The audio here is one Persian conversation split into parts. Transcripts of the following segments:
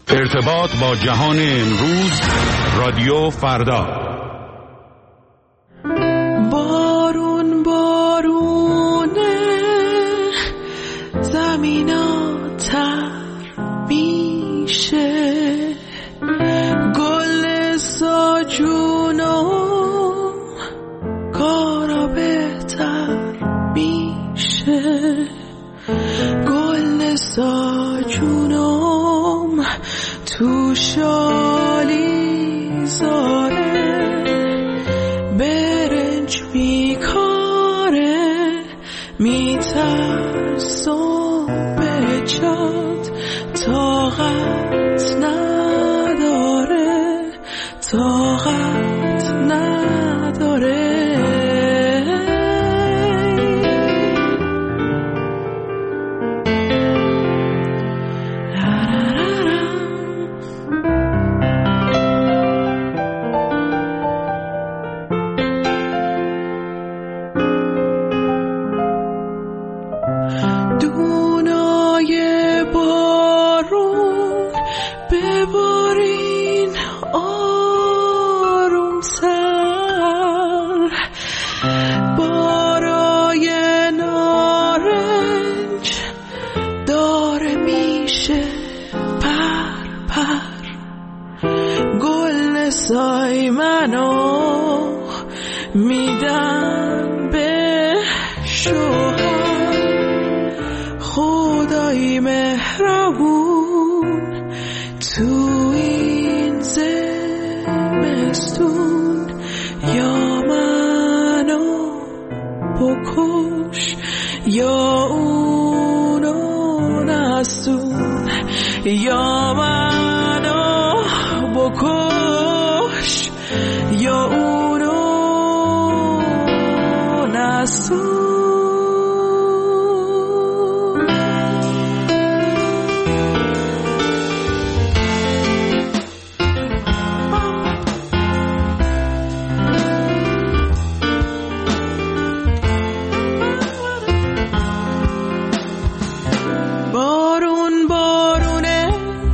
ارتباط با جهان امروز، رادیو فردا. بارون بارونه زمینا تر میشه، گل ساجونم کارا بهتر میشه، گل ساجونم تو شالی زاره برنج میکاره، میترسم به جات طاقت نداره، طاقت نداره. سای منو میدم به شوهر، خدای مهربون تو این زمستون، یا منو بکش یا اونو نسون، یا منو بکش یا اونو نسون. بارون بارونه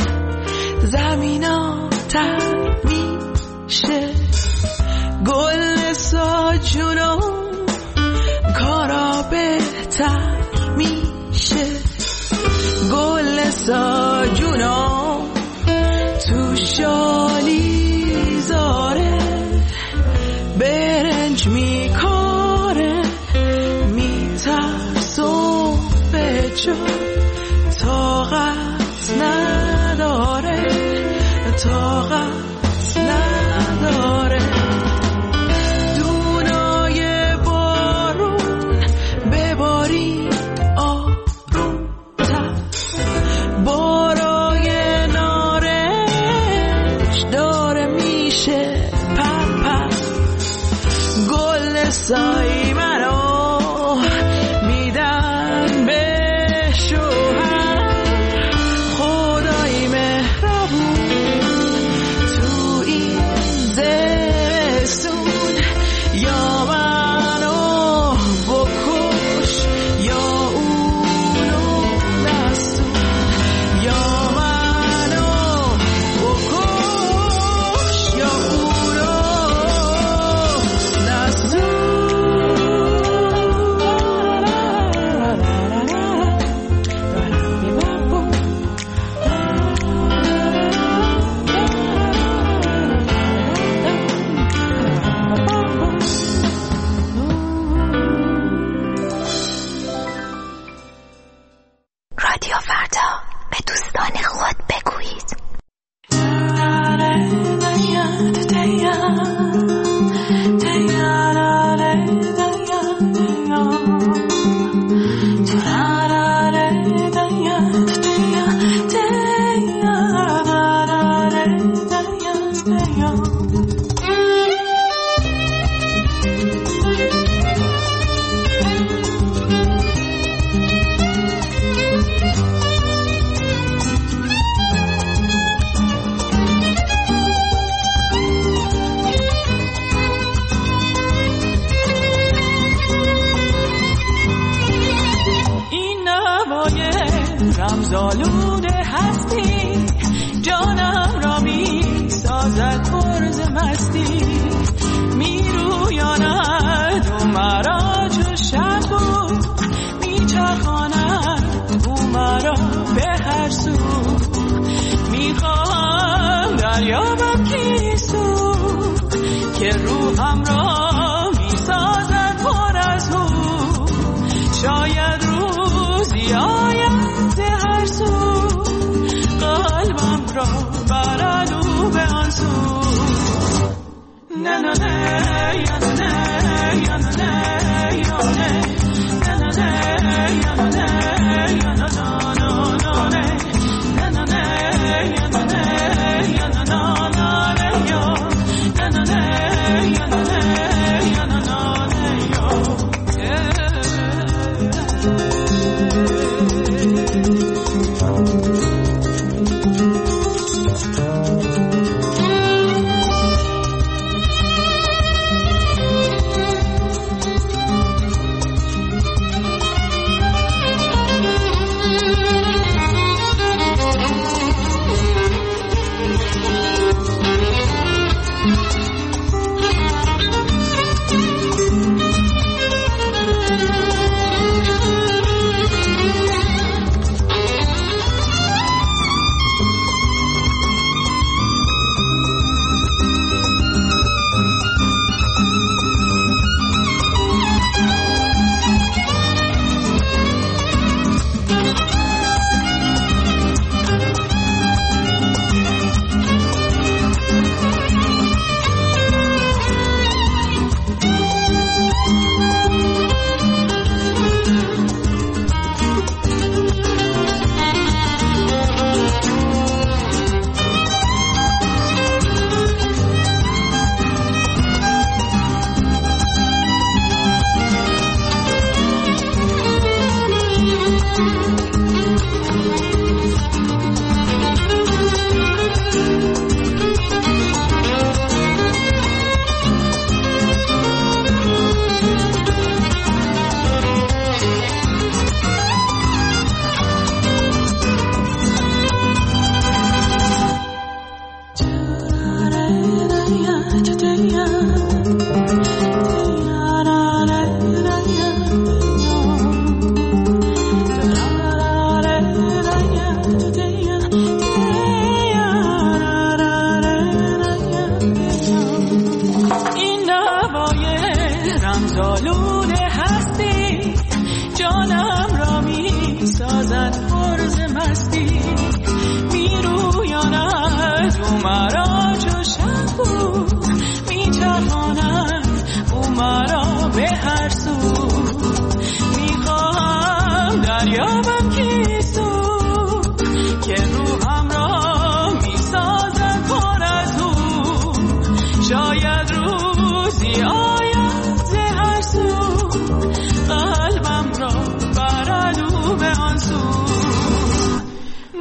زمینا تر میشه، گل ساجونم کارا بهتر میشه، گل ساجونم تو شالی زاره برنج میکاره، میترسم به جا طاقت نداره، طاقت نداره. دونای بارون بباری آرومتر، بارای نارنج داره میشه پرپر، گل سای منو میدن به شوهر، خدای مهربون تو این زمستون، یا منو بکش یا اونو نسون، یا منو بکش یا اونو نسون.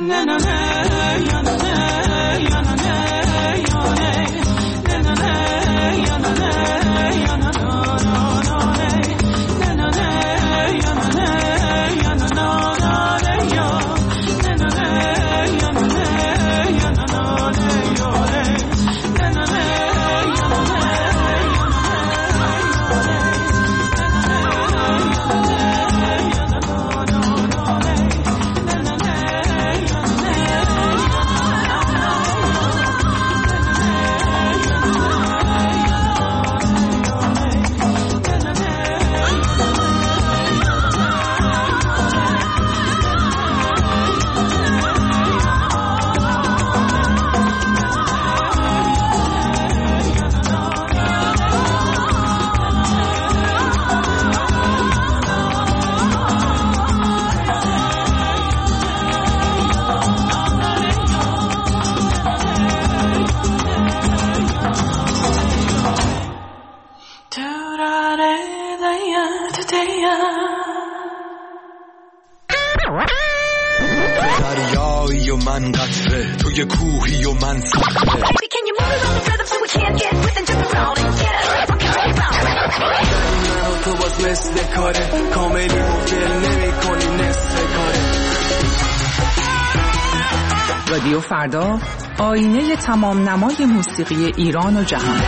دریایی و من قطره، توی کوهی و من صخره. من و تو باز مثل کاره، کاملی و دل نمی کنی نصف کاره. رادیو فردا، آینه تمام نمای موسیقی ایران و جهان.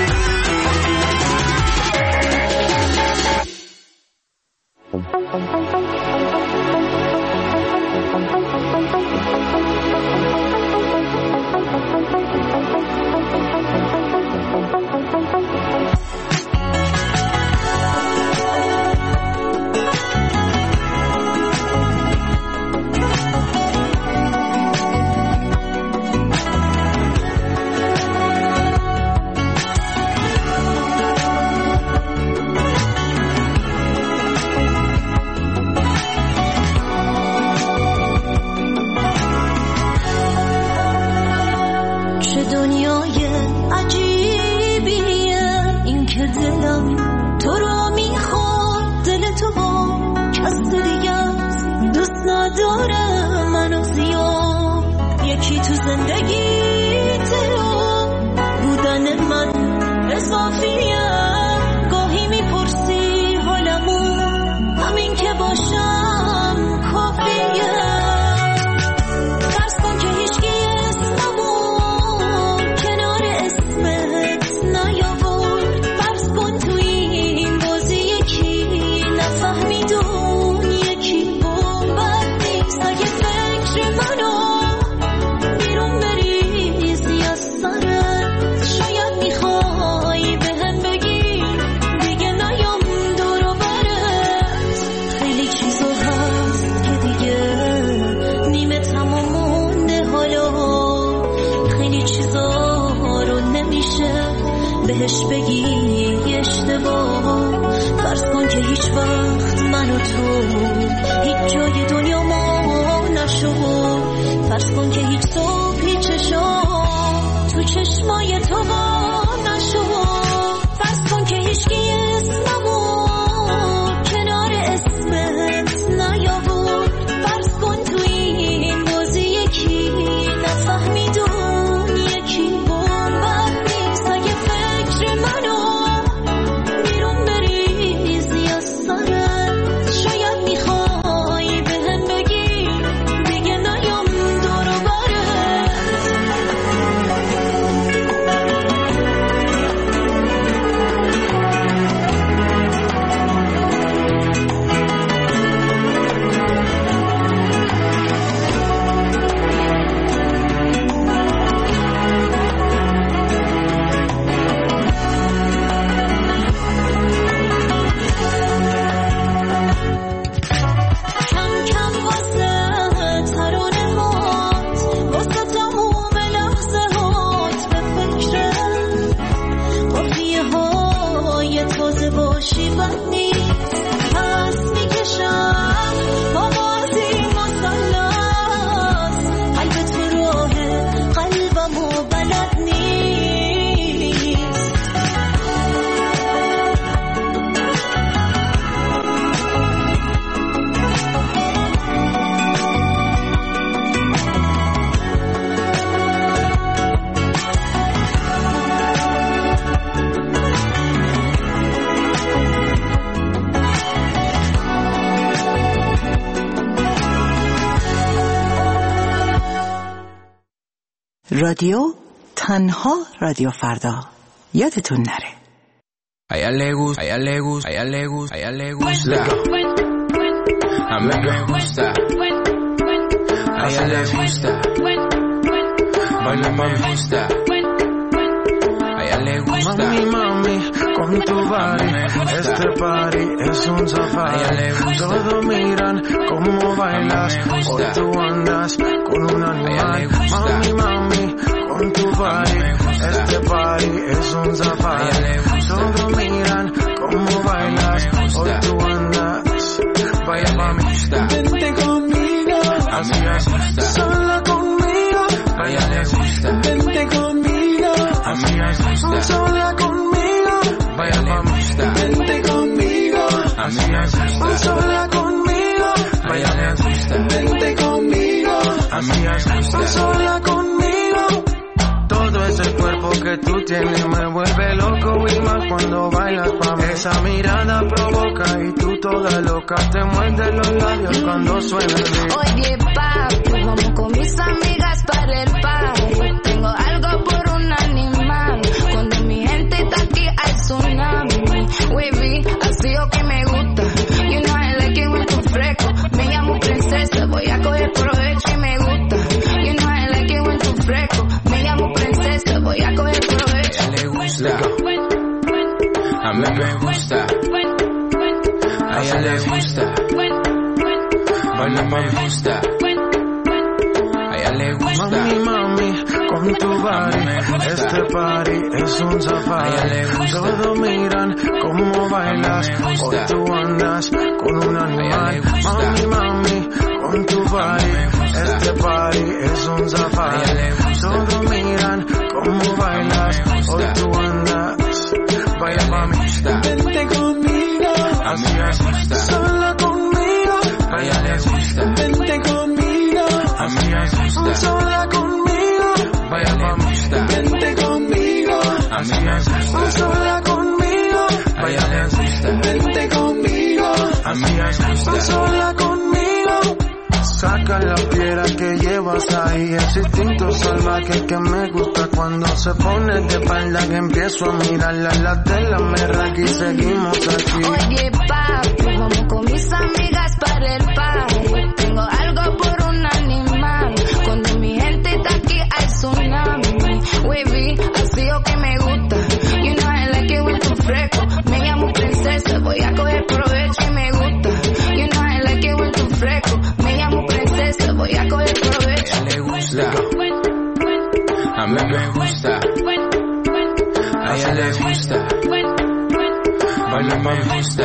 بهش بگی اشتباه. فرض کن که هیچ وقت من و تو هیچ جای دنیا ما نشد. فرض کن که هیچ صبحی چشام تو چشمای تو با نشد. فرض کن که هیچکی اسممو کنار اسمت نیاورد. فرض کن تو این بازی یکی نفهمیدون یکی بومبر نیست. اگه فکر منو بیرون بریزی از سرت شاید میخوای بهم بگی دیگه نیام دور و برت. رادیو تنها رادیو فردا. یادتون نره. A ella le gusta, a ella le gusta, a ella le gusta, a ella le gusta. A mí me gusta. A ella le gusta. Baila me gusta. A ella le gusta. Mami, mami, con tu body, este party es un safari. Todos miran cómo bailas, hoy tú andas con un animal. Mami, mami, con tu body, este party es un safari. Todos miran cómo bailas, hoy tú andas. Baila mami, vente conmigo, así es, sola conmigo. Baila le gusta, Vente conmigo, así es, sola conmigo. baila le gusta, Vente conmigo, así es, sola conmigo. baila le gusta, Vente conmigo, así es, sola conmigo. Todo ese cuerpo que tú tienes me vuelve loco y más cuando bailas pa' mí. Esa mirada provoca y tú toda loca te muerdes los labios cuando suena el beat. Oye, papi, vamos con mis amigas para el party. Tengo algo por un animal. Cuando mi gente está aquí hay tsunami. Wavy, así o que me gusta. You know I like it when tú fresco. Me llamo princesa, voy a coger provecho y me gusta. You know I like it when tú fresco. Me llamo princesa, voy a coger provecho. a ella le gusta, a mí me gusta, a ella le gusta, baila me gusta, a ella le gusta, Mami, mami, con tu body, este party es un safari. Todos miran cómo bailas, hoy tú andas con un animal. Mami, mami, con tu body, este party es un safari. Todos miran cómo bailas, hoy tú andas. Baila mami, vente conmigo, así es, sola conmigo. baila le gusta, Vente conmigo, así es, sola conmigo. baila le gusta, Vente conmigo, así es, sola conmigo. baila le gusta, Vente conmigo, así es, sola conmigo. Saca la piedra que llevas ahí, ese instinto salvaje que me gusta cuando se pone de espalda que empiezo a mirarla, la tela me raca y seguimos aquí. Oye, papi, vamos con mis amigas para el party. Tengo algo por un animal. Cuando mi gente está aquí hay tsunami. Wavy, así o que me gusta. You know I like it when tú fresco. Me llamo princesa, voy a coger provecho y me gusta. You know I like it when tú fresco. Me llamo princesa, voy a coger provecho. a ella le gusta, a mí me gusta, a ella le gusta, baila me gusta,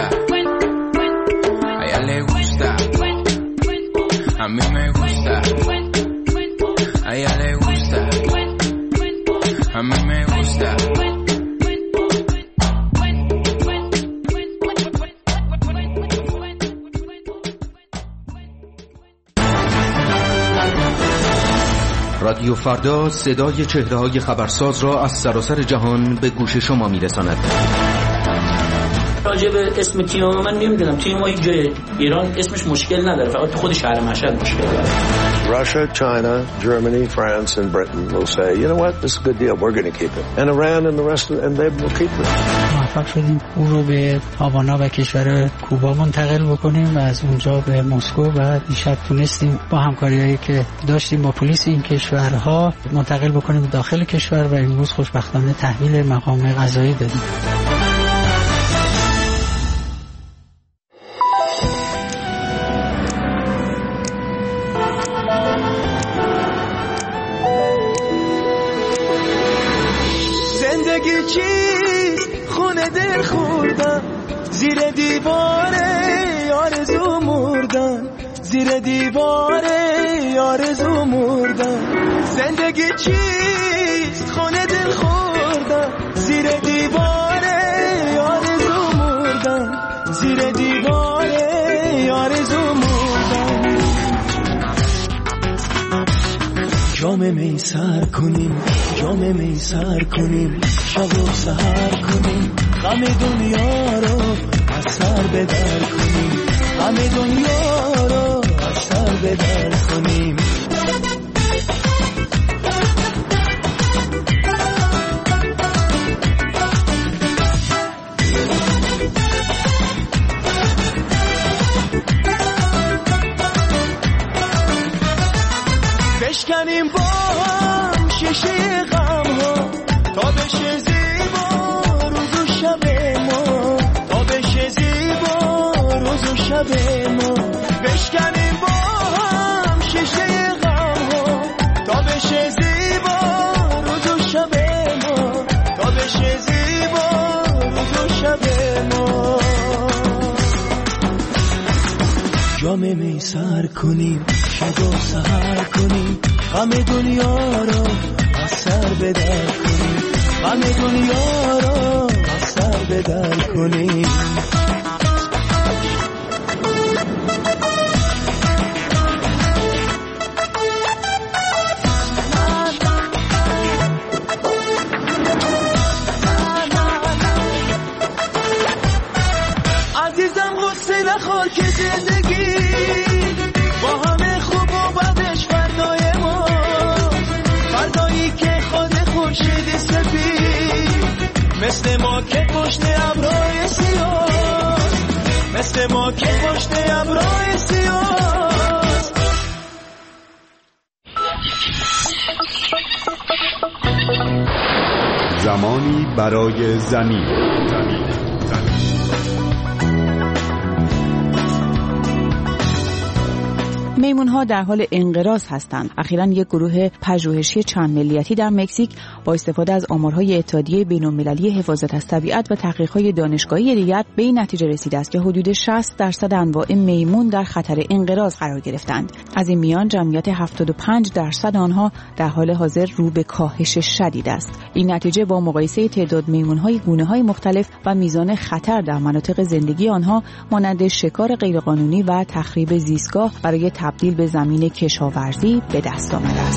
a ella le gusta, a mí me gusta, a ella le gusta, a mí me gusta. رادیو فردا صدای چهره‌های خبرساز را از سراسر جهان به گوش شما می‌رساند. راجع به اسم تیم من نمیدونم، تیم ما اینجا ایران اسمش مشکل نداره، فقط تو خود شهر مشهد مشکل داره. Russia, China, Germany, France, and Britain will say, you know what, this is a good deal, we're going to keep it. And Iran and the rest of and they will keep it. موفق شدیم او رو به هاوانا و کشور کوبا منتقل بکنیم و از اونجا به مسکو و دیشب تونستیم با همکاریایی که داشتیم با پلیس این کشورها منتقل بکنیم داخل کشور و امروز خوشبختانه تحویل مقام قضایی دادیم. زندگی چیست خونه دل خوردن زیر دیواره آرزو مردن زیر دیواره آرزو مردن زندگی چیست خونه دل خوردن زیر دیواره آرزو مردن زیر دیواره آرزو مردن جام می سر کنیم جام می سر کنیم شب و سهر کنیم غم دنیا رو از سر بدر کنیم غم دنیا رو از سر بدر کنیم هم شیشه غم ها تا بشه زیبا روز و شب ما، تا بشه زیبا روز و شب ما، بشکنیم با هم شیشه غم ها تا بشه زیبا روز و شب ما، تا بشه زیبا روز و شب ما. جام می سر کنیم شب و سحر کنیم، غم دنیا رو از سر بدر کنیم، غم دنیا رو از سر بدر کنیم. عزیزم غصه نخور که زندگی با همه خوب و بدش فردای ما، فردایی که خود خورشید سفید مثل ما که پشت ابرهای سیاه، مثل ما که پشت ابرهای سیاه. زمانی برای زمین. میمون‌ها در حال انقراض هستند. اخیراً یک گروه پژوهشی چند ملیتی در مکزیک با استفاده از آمارهای اتحادیه بین‌المللی حفاظت از طبیعت و تحقیقات دانشگاهی دیگر به این نتیجه رسیده است که حدود 60% انواع میمون در خطر انقراض قرار گرفتند. از این میان جمعیت 75% آنها در حال حاضر رو به کاهش شدید است. این نتیجه با مقایسه تعداد میمون‌های گونه‌های مختلف و میزان خطر در مناطق زندگی آنها مانند شکار غیرقانونی و تخریب زیستگاه برای تبدیل به زمین کشاورزی به دست آمده است.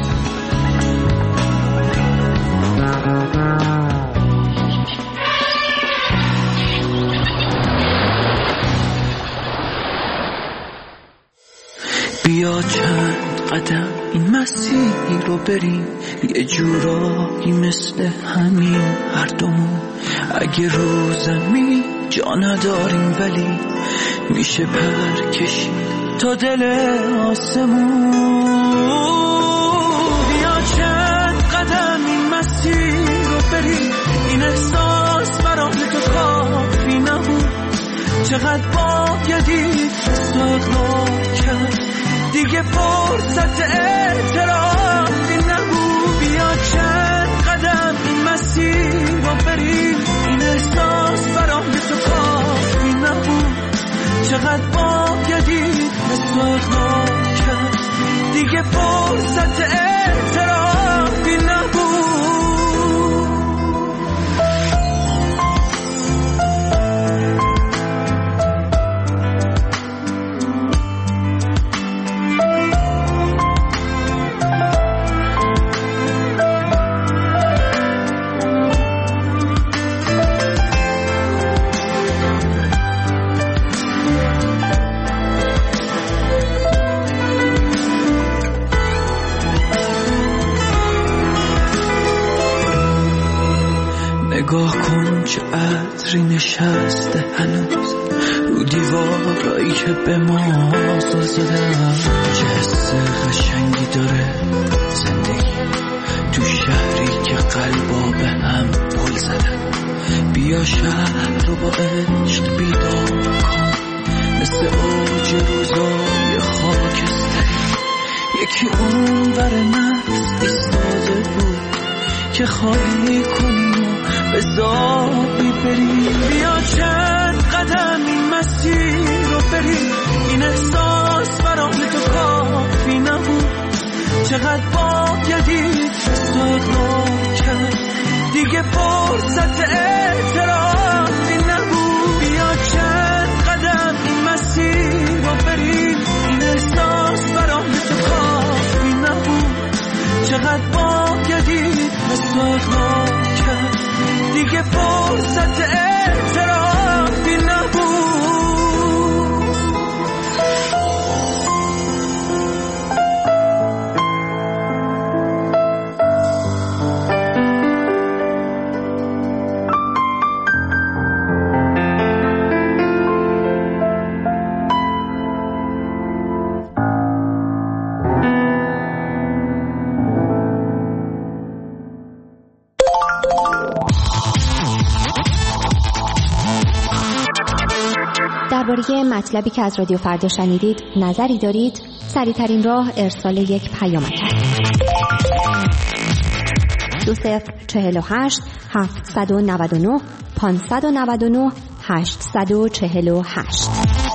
بیا چند قدم این مسیر رو بریم، یه جورایی مثل همین هر دومون. اگه رو زمین جا نداریم ولی میشه پر کشید تا دل آسمون. بیا چند قدم این مسیر رو بریم، این احساس برای تو کافی نبود. چقدر بایدی تو اقرار کرد، دیگه فرصت اعتراضی نبود. بیا چند قدم این مسیر رو بریم، این احساس برای تو کافی نبود. چقدر بایدی تو اقرار کرد، دیگه فرصت اعترافی نبود. نگاه کن چه عطری نشسته هنوز رو دیوارایی که به ما زل زدن. چه حس قشنگی داره زندگی تو شهری که قلبا به هم پل زدن. بیا شهر رو با عشق بیدار کن، مثل اوج روزای خاکستری. یکی اون ور مست ایستاده بود که خالی کنی به زابی بری. بیا چند قدم این مسیر رو بری، این احساس برای تو کافی نبود. چقدر بایدی تو اقرار کرد، دیگه فرصت اعتراضی نبود. بیا چند قدم این مسیر رو بری، این احساس برای تو کافی نبود. چقدر بایدی تو اقرار کرد، دیگه فرصت اعترافی نبود. درباره مطلبی که از رادیو فردا شنیدید نظری دارید؟ سریع‌ترین راه ارسال یک پیامک است. 2048 799 599 848.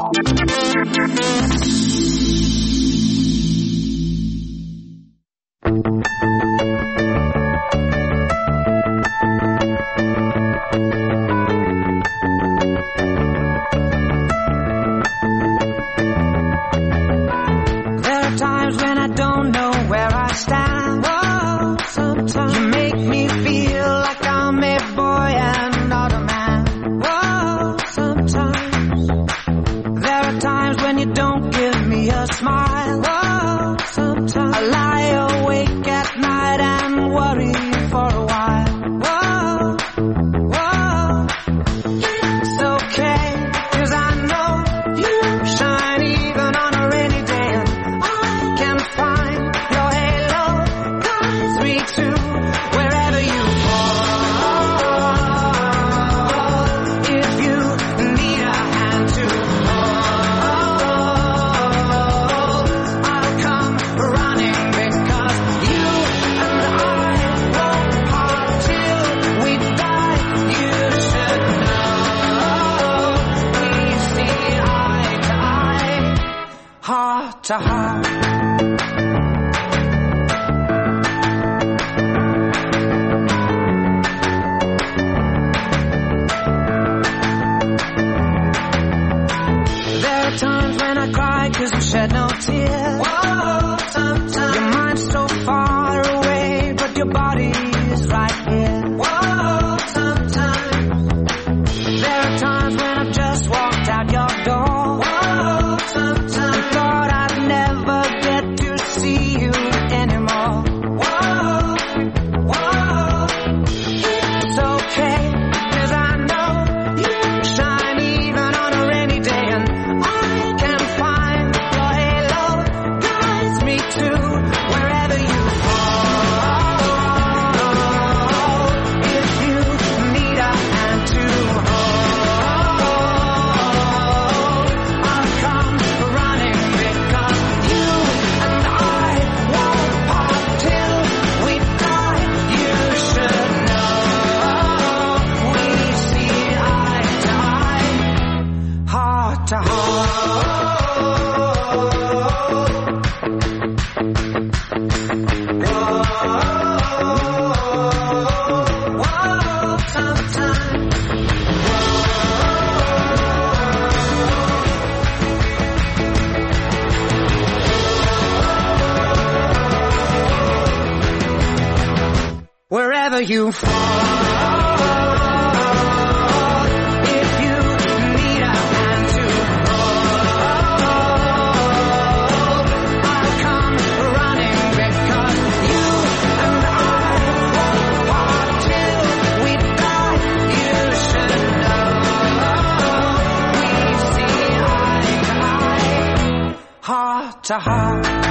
You fall, if you need a hand to hold, I'll come running because you and I won't part till we die. You should know we see eye to eye, heart to heart.